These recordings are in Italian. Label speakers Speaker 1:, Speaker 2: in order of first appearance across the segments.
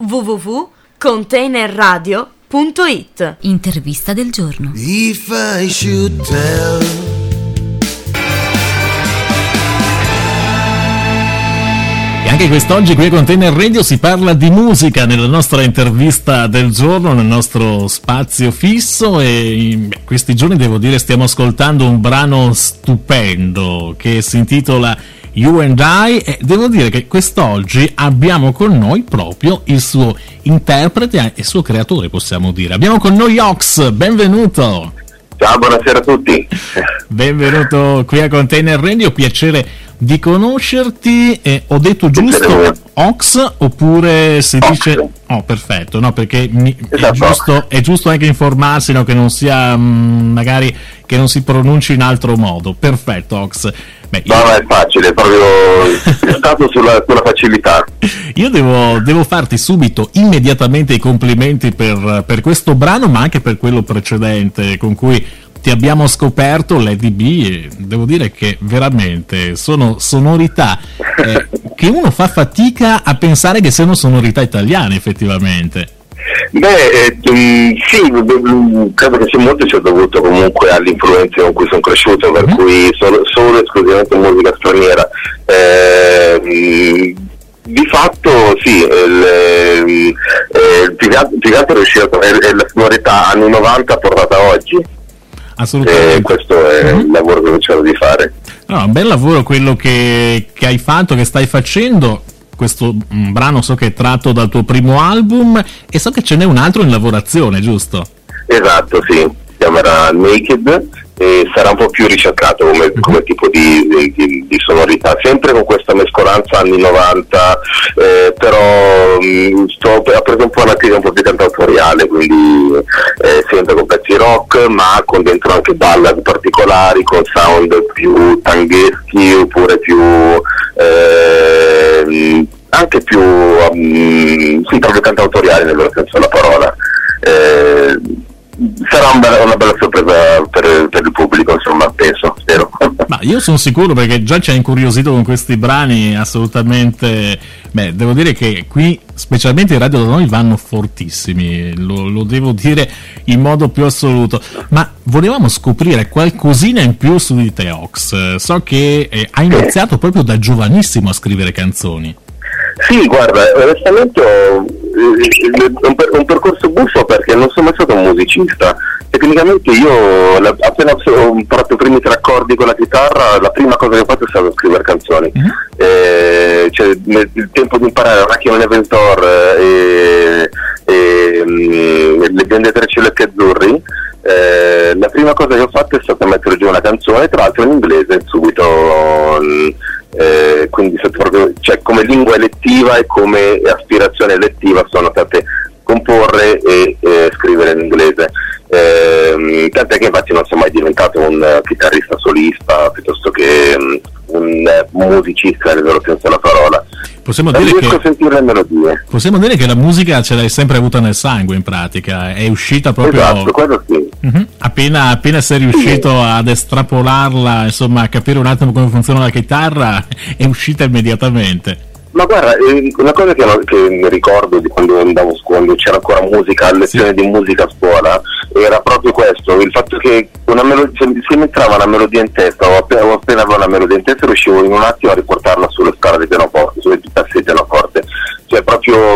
Speaker 1: www.containerradio.it.
Speaker 2: Intervista del giorno.
Speaker 3: If I should tell.
Speaker 4: Anche quest'oggi qui a Container Radio si parla di musica nella nostra intervista del giorno, nel nostro spazio fisso, e in questi giorni devo dire stiamo ascoltando un brano stupendo che si intitola You and I, e devo dire che quest'oggi abbiamo con noi proprio il suo interprete e il suo creatore, possiamo dire. Abbiamo con noi Ox, benvenuto!
Speaker 5: Ciao, buonasera a tutti.
Speaker 4: Benvenuto qui a Container Radio, piacere di conoscerti. Ho detto giusto Ox oppure si dice... Oh, perfetto, no, perché
Speaker 5: esatto.
Speaker 4: è giusto anche informarsi, no, che non sia magari che non si pronunci in altro modo. Perfetto, Ox. Beh,
Speaker 5: no, è facile, è proprio è stato sulla facilità.
Speaker 4: Io devo farti subito, immediatamente, i complimenti per questo brano, ma anche per quello precedente con cui ti abbiamo scoperto, Lady B, e devo dire che veramente sono sonorità che uno fa fatica a pensare che siano sonorità italiane, effettivamente.
Speaker 5: Beh, sì, credo che sia molto sia dovuto comunque alle influenze con cui sono cresciuto, per cui solo esclusivamente musica straniera. Di fatto sì, più che altro è riuscito, è la sonorità anni 90 portata oggi.
Speaker 4: Assolutamente.
Speaker 5: Questo è il lavoro che cerco di fare.
Speaker 4: No, un bel lavoro quello che hai fatto, che stai facendo. Questo brano so che è tratto dal tuo primo album e so che ce n'è un altro in lavorazione, giusto?
Speaker 5: Esatto, sì, si chiamerà Naked e sarà un po' più ricercato come tipo di sonorità, sempre con questa mescolanza anni 90, però ho preso un po' una piega un po' più cantautoriale, quindi sempre con pezzi rock ma con dentro anche ballad particolari, con sound più tangheschi oppure più anche più sì, proprio cantautoriale nel vero senso della parola. Sarà una bella sorpresa per il pubblico, insomma, penso, spero.
Speaker 4: Ma io sono sicuro, perché già ci ha incuriosito con questi brani assolutamente. Beh, devo dire che qui, specialmente in radio da noi, vanno fortissimi, lo devo dire in modo più assoluto. Ma volevamo scoprire qualcosina in più su di te, Ox. So che hai iniziato proprio da giovanissimo a scrivere canzoni.
Speaker 5: Sì, guarda, onestamente ho un percorso buffo perché non sono mai stato un musicista. Tecnicamente io appena ho imparato i primi 3 accordi con la chitarra, la prima cosa che ho fatto è stata scrivere canzoni. Cioè, il tempo di imparare Macchia Inventor e Le Bionde Tre Cieli Azzurri, la prima cosa che ho fatto è stata mettere giù una canzone, tra l'altro in inglese, subito. Quindi proprio, cioè, come lingua elettiva e come aspirazione elettiva sono state comporre e scrivere in inglese, tant'è che infatti non sono mai diventato un chitarrista solista piuttosto che un musicista nel vero senso della parola.
Speaker 4: Possiamo dire
Speaker 5: riesco a sentire le melodie.
Speaker 4: Possiamo dire che la musica ce l'hai sempre avuta nel sangue, in pratica, è uscita proprio.
Speaker 5: Esatto, quello sì.
Speaker 4: Appena sei riuscito ad estrapolarla, insomma, a capire un attimo come funziona la chitarra, è uscita immediatamente.
Speaker 5: Ma guarda, una cosa che mi ricordo di quando andavo quando c'era ancora musica, lezione di musica a scuola, era proprio questo, il fatto che se mi entrava una melodia in testa o appena avevo una melodia in testa riuscivo in un attimo a riportarla sulle scale di pianoforte, sulle tassi di pianoforte, cioè proprio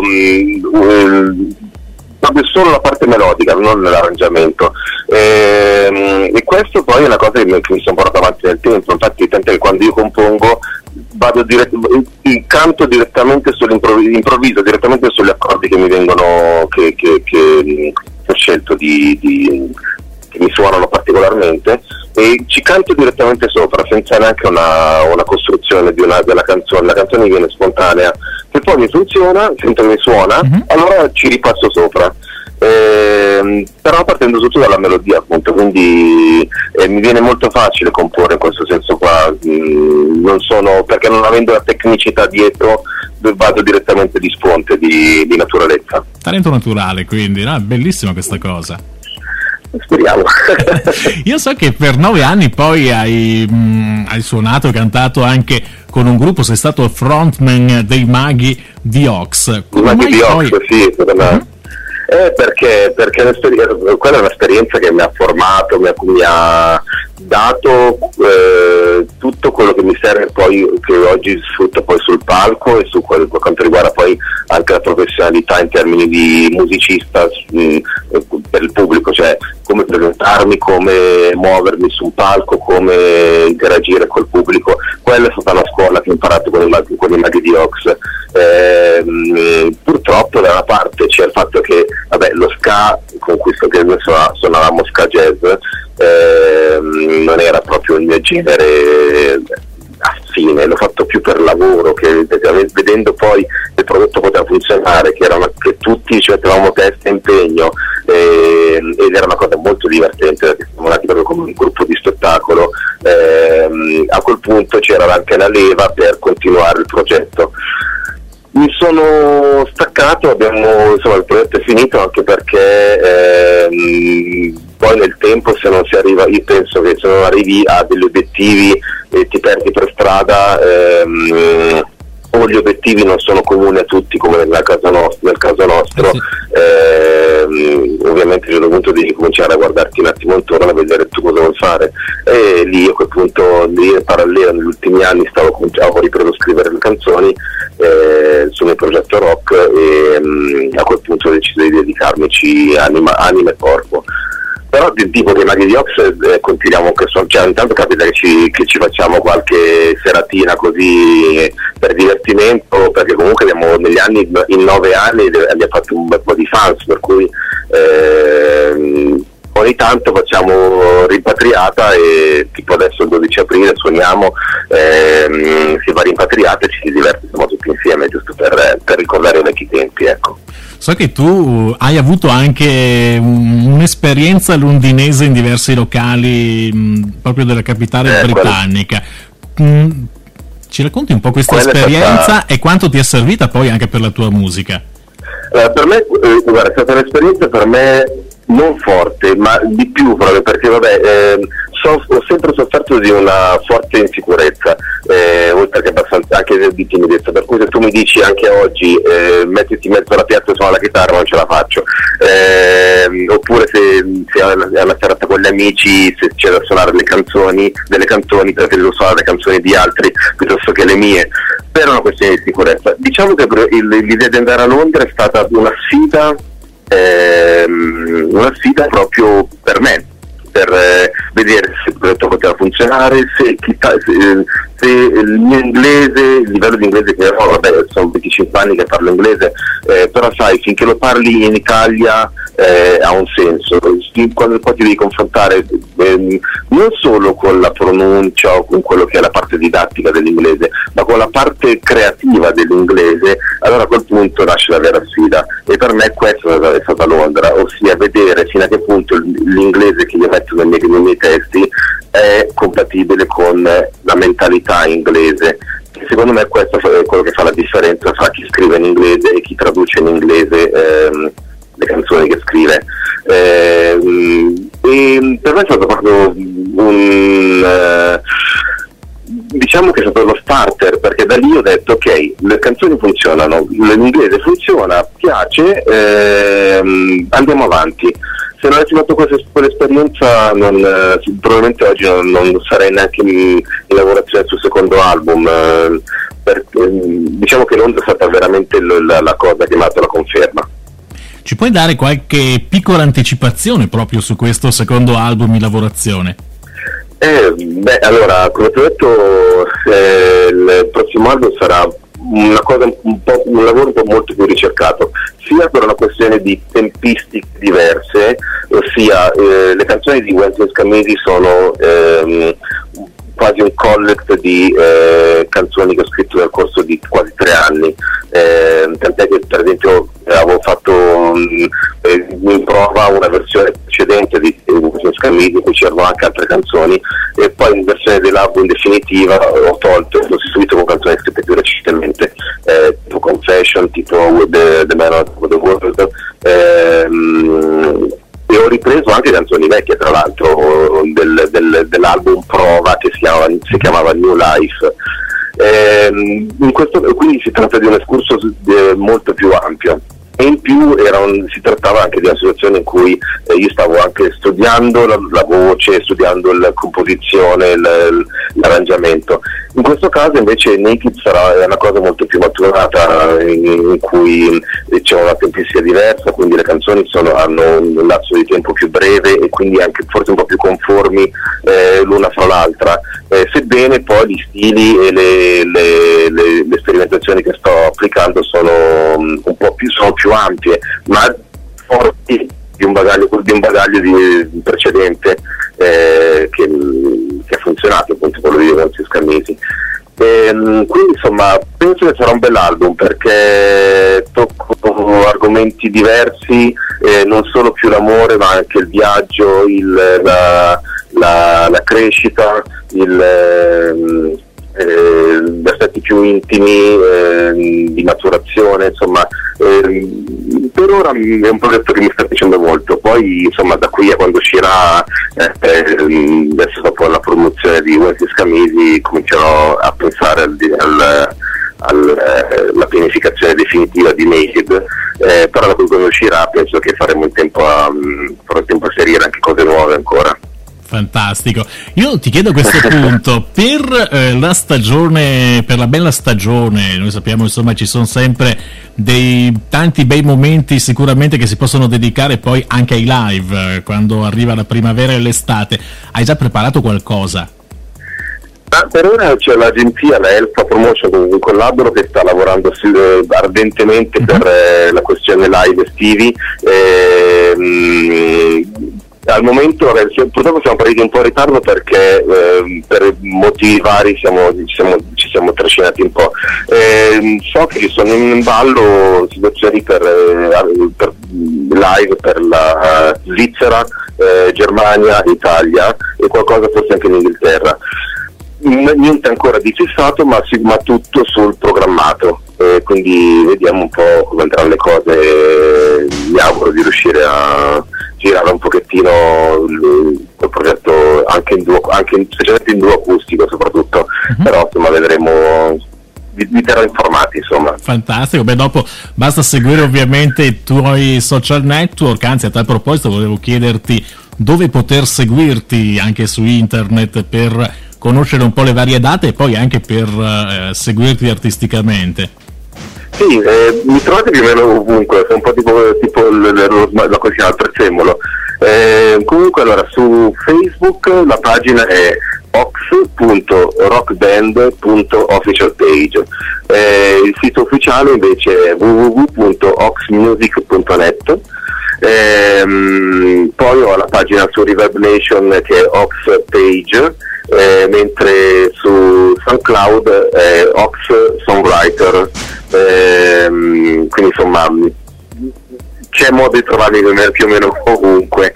Speaker 5: solo la parte melodica, non l'arrangiamento, e questo poi è una cosa che mi sono portato avanti nel tempo. Infatti tant'è che quando io compongo canto direttamente improvviso direttamente sugli accordi che mi vengono che ho scelto che mi suonano particolarmente, e ci canto direttamente sopra senza neanche una costruzione della canzone. La canzone viene spontanea, che poi mi funziona, sento che mi suona, allora ci ripasso sopra, però partendo tutto dalla melodia, appunto, quindi mi viene molto facile comporre in questo senso qua. Perché non avendo la tecnicità dietro vado direttamente di sponte, di naturalezza.
Speaker 4: Talento naturale, quindi, no? È bellissima questa cosa.
Speaker 5: Speriamo.
Speaker 4: Io so che per 9 anni poi hai suonato e cantato anche con un gruppo, sei stato il frontman dei Maghi di Ox.
Speaker 5: I Maghi di Ox, sì, perché quella è un'esperienza che mi ha formato, mi ha dato tutto quello che mi serve poi, che oggi sfrutto poi sul palco, e per quanto riguarda poi anche la professionalità in termini di musicista per il pubblico, cioè come presentarmi, come muovermi su un palco, come interagire col pubblico. Quella è stata una scuola che ho imparato con i Maghi di Ox. Purtroppo da una parte c'è il fatto che lo ska con cui suonavamo ska jazz non era proprio il mio genere affine, l'ho fatto più per lavoro, che vedendo poi il prodotto poteva funzionare, che tutti ci mettevamo testa e impegno, ed era una cosa molto divertente, perché siamo nati proprio come un gruppo di spettacolo. A quel punto c'era anche la leva per continuare il progetto. Mi sono staccato, il progetto è finito, anche perché poi nel tempo, se non si arriva, io penso che se non arrivi a degli obiettivi e ti perdi per strada, o gli obiettivi non sono comuni a tutti, come nel caso nostro, ovviamente c'è il punto di cominciare a guardarti un attimo intorno, a vedere tu cosa vuoi fare, e lì a quel punto, in parallelo negli ultimi anni avevo ripreso a scrivere le canzoni sul mio progetto rock, e a quel punto ho deciso di dedicarmici anima e corpo. Però del tipo dei Maghi di Ox continuiamo anche ogni tanto capita che ci facciamo qualche seratina così per divertimento, perché comunque negli anni, in 9 anni abbiamo fatto un bel po' di fans, per cui ogni tanto facciamo rimpatriata, e tipo adesso il 12 aprile suoniamo, si va rimpatriata e ci si divertiamo tutti insieme, giusto per ricordare i vecchi tempi, ecco.
Speaker 4: So che tu hai avuto anche un'esperienza londinese in diversi locali proprio della capitale britannica. Ci racconti un po' questa esperienza e quanto ti è servita poi anche per la tua musica?
Speaker 5: Per me, guarda, è stata un'esperienza per me non forte, ma di più, proprio perché ho sempre sofferto di una forte insicurezza, oltre che abbastanza anche di timidezza, per cui se tu mi dici anche oggi mettiti in mezzo alla piazza e suona la chitarra, non ce la faccio, oppure se è una serata con gli amici, se c'è da suonare delle canzoni, preferisco suonare le canzoni di altri piuttosto che le mie, per una questione di sicurezza. Diciamo che l'idea di andare a Londra è stata una sfida proprio per me, per vedere se il progetto poteva funzionare, se il mio inglese, il livello di inglese che ho, sono 25 anni che parlo inglese, però sai, finché lo parli in Italia ha un senso. Quando poi ti devi confrontare non solo con la pronuncia o con quello che è la parte didattica dell'inglese, ma con la parte creativa dell'inglese, allora a quel punto nasce la vera sfida, e per me questa è stata Londra, ossia vedere fino a che punto l'inglese che io metto nei miei testi è compatibile con la mentalità inglese. Secondo me questo è quello che fa la differenza fra chi scrive in inglese e chi traduce in inglese le canzoni che scrive. E per me è stato proprio diciamo che è stato lo starter, perché da lì ho detto ok, le canzoni funzionano, l'inglese funziona, piace, andiamo avanti. Se non avessi fatto quell'esperienza probabilmente oggi non sarei neanche in lavorazione sul secondo album, diciamo che Londra è stata veramente la cosa che mi ha dato la conferma.
Speaker 4: Ci puoi dare qualche piccola anticipazione proprio su questo secondo album in lavorazione?
Speaker 5: Allora, come ti ho detto, il prossimo album sarà un lavoro un po' molto più ricercato, sia per una questione di tempistiche diverse, ossia le canzoni di Wenzel Scamisi sono quasi un collect di canzoni che ho scritto nel corso di quasi 3 anni, tant'è che per esempio avevo fatto in prova una versione precedente di Scamisi in cui c'erano anche altre canzoni, e poi in versione dell'album definitiva ho tolto, l'ho sostituito con canzoni scritte più recentemente, tipo Confession, tipo The Man of the World, e ho ripreso anche canzoni vecchie, tra l'altro dell'album prova che si chiamava New Life. Quindi si tratta di un excursus molto più ampio. E in più si trattava anche di una situazione in cui io stavo anche studiando la voce, studiando la composizione, l'arrangiamento. In questo caso invece Naked è una cosa molto più maturata, in cui c'è una tempistica diversa, quindi le canzoni hanno un lasso di tempo più breve e quindi anche forse un po' più conformi l'una fra l'altra, sebbene poi gli stili e le sperimentazioni che sto applicando sono più ampie, ma forti di un bagaglio precedente che ha funzionato, appunto quello di Francisco Arnesi. Quindi insomma penso che sarà un bell'album, perché tocco argomenti diversi, non solo più l'amore ma anche il viaggio, la crescita, gli aspetti più intimi di maturazione, insomma. Per ora è un progetto che mi sta piacendo molto, poi insomma da qui a quando uscirà, adesso dopo la promozione di Wendy Scamisi comincerò a pensare alla pianificazione definitiva di Naked, però da qui quando uscirà penso che faremo in tempo a inserire anche cose nuove ancora.
Speaker 4: Fantastico. Io ti chiedo a questo punto, per la stagione, per la bella stagione, noi sappiamo insomma ci sono sempre tanti bei momenti sicuramente che si possono dedicare poi anche ai live, quando arriva la primavera e l'estate. Hai già preparato qualcosa?
Speaker 5: Per ora c'è l'agenzia, la Elfa Promotion, con un collaboro che sta lavorando ardentemente per la questione live estivi. Al momento purtroppo siamo partiti un po' in ritardo perché per motivi vari ci siamo trascinati un po'. So che sono in ballo situazioni per live per la Svizzera, Germania, Italia e qualcosa forse anche in Inghilterra. Niente ancora di fissato, ma tutto sul programmato, quindi vediamo un po' come andranno le cose. Mi auguro di riuscire a girare un pochettino il progetto anche specialmente in duo acustico soprattutto, però insomma vedremo, vi terrò informati insomma.
Speaker 4: Fantastico, dopo basta seguire ovviamente i tuoi social network, anzi a tal proposito volevo chiederti dove poter seguirti anche su internet per conoscere un po' le varie date e poi anche per seguirti artisticamente.
Speaker 5: Sì, mi trovate più o meno ovunque, è un po' tipo la cosa si chiama il prezzemolo. Comunque allora su Facebook la pagina è ox.rockband.officialpage, il sito ufficiale invece è www.oxmusic.net. Poi ho la pagina su Reverb Nation che è Ox Page, mentre su SoundCloud è Ox Songwriter, quindi insomma c'è modo di trovarmi più o meno ovunque.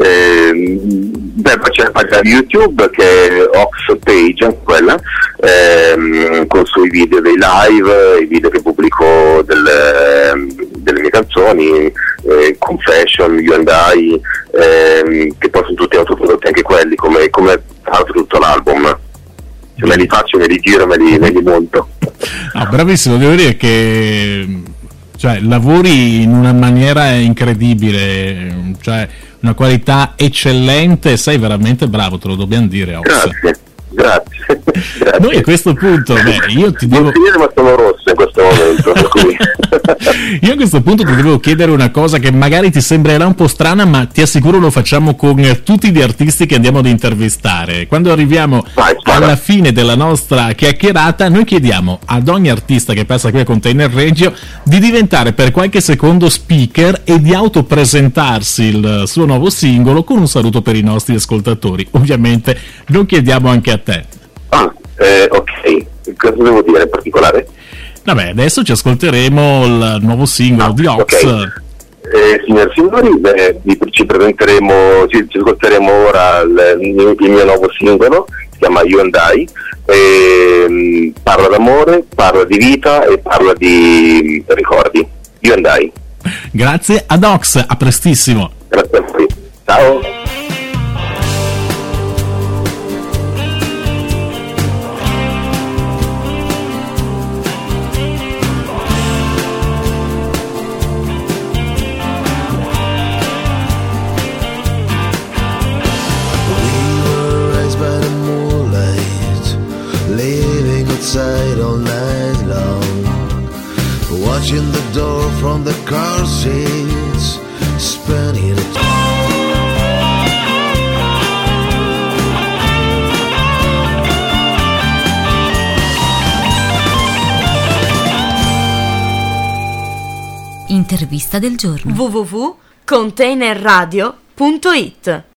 Speaker 5: Poi c'è la pagina di YouTube che è Ox Page, quella con sui video dei live, i video che pubblico delle mie canzoni, Confession, You and I, che poi sono tutti autoprodotti anche quelli, come tra l'altro tutto l'album. Se me li faccio, me li giro, me li monto.
Speaker 4: Bravissimo, devo dire che lavori in una maniera incredibile, una qualità eccellente, sei veramente bravo, te lo dobbiamo dire. Ox.
Speaker 5: Grazie.
Speaker 4: Noi a questo punto, io ti devo
Speaker 5: dire, ma sono rosso in questo momento, per cui
Speaker 4: io a questo punto ti devo chiedere una cosa che magari ti sembrerà un po' strana, ma ti assicuro lo facciamo con tutti gli artisti che andiamo ad intervistare. Quando arriviamo alla fine della nostra chiacchierata, noi chiediamo ad ogni artista che passa qui a Container Radio di diventare per qualche secondo speaker e di autopresentarsi il suo nuovo singolo con un saluto per i nostri ascoltatori. Ovviamente lo chiediamo anche a te.
Speaker 5: Ok, cosa devo dire in particolare?
Speaker 4: Adesso ci ascolteremo il nuovo singolo di Ox.
Speaker 5: Okay. Signori e signori, ci ascolteremo ora il mio nuovo singolo, si chiama You and I, parla d'amore, parla di vita e parla di ricordi. You and I.
Speaker 4: Grazie ad Ox, a prestissimo.
Speaker 5: Grazie a voi, ciao.
Speaker 3: outside all night long, watching the door from the car seats, spending it.
Speaker 1: Intervista del giorno.
Speaker 2: www.containerradio.it